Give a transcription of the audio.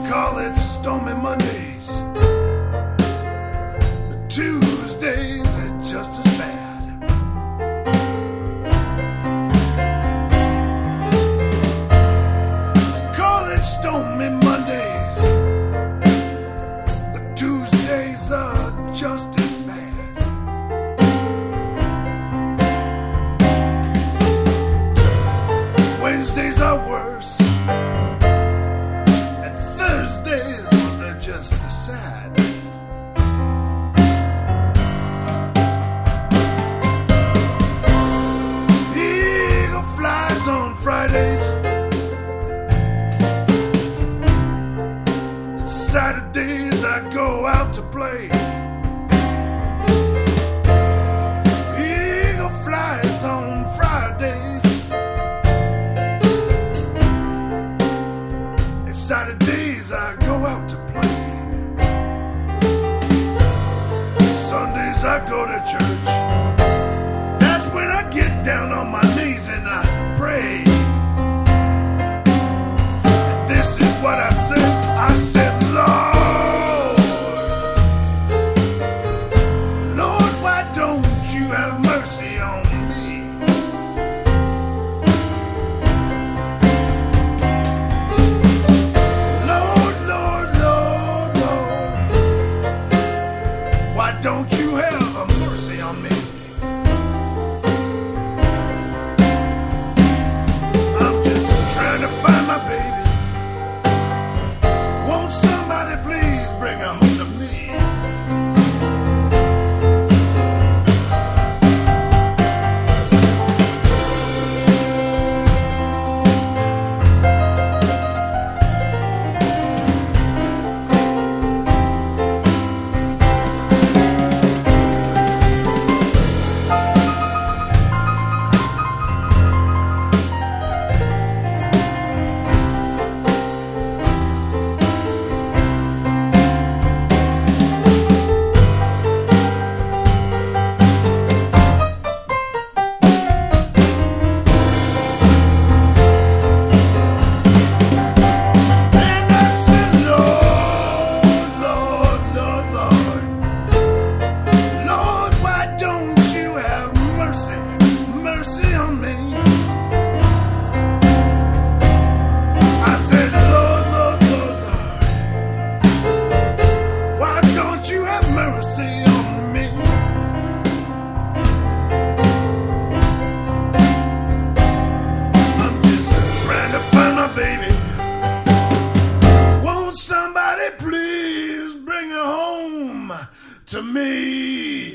call it stormy Mondays, but Tuesdays are just as bad. Call it stormy Mondays, but Tuesdays are just as bad. Wednesdays are worse, and Thursdays, they're just as sad. Eagle flies on Fridays, and Saturdays I go out to play. Eagle flies on Fridays, Saturdays I go out to play. Sundays I go to church. That's when I get down on my knees and I pray. And this is what I said. I said, Lord, why don't you have mercy on me? Don't you have a mercy on me? I'm just trying to find my baby. Won't somebody please bring her home to me? Baby, won't somebody please bring her home to me?